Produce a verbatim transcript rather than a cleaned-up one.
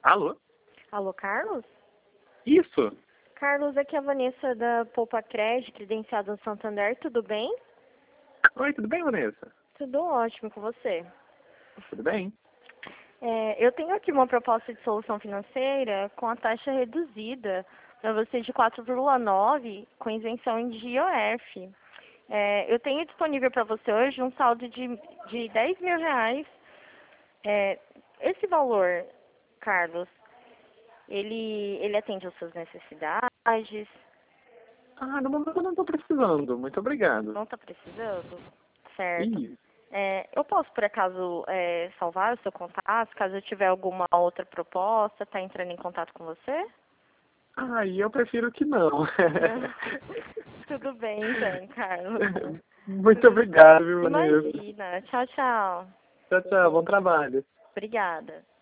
Alô? Alô, Carlos? Isso. Carlos, aqui é a Vanessa da Poupa Cred, credenciada no Santander, tudo bem? Oi, tudo bem, Vanessa? Tudo ótimo com você. Tudo bem? É, eu tenho aqui uma proposta de solução financeira com a taxa reduzida para você de quatro vírgula nove com isenção de I O F. É, eu tenho disponível para você hoje um saldo de, de dez mil reais. É, esse valor, Carlos, ele, ele atende às suas necessidades? Ah, no momento eu não estou precisando. Muito obrigado. Não está precisando? Certo. Isso. É, eu posso, por acaso, é, salvar o seu contato, caso eu tiver alguma outra proposta, tá entrando em contato com você? Ah, e eu prefiro que não. Tudo bem, então, Carlos. Muito obrigado, viu, Vanessa? Imagina. Tchau, tchau. Tchau, tchau. Bom trabalho. Obrigada.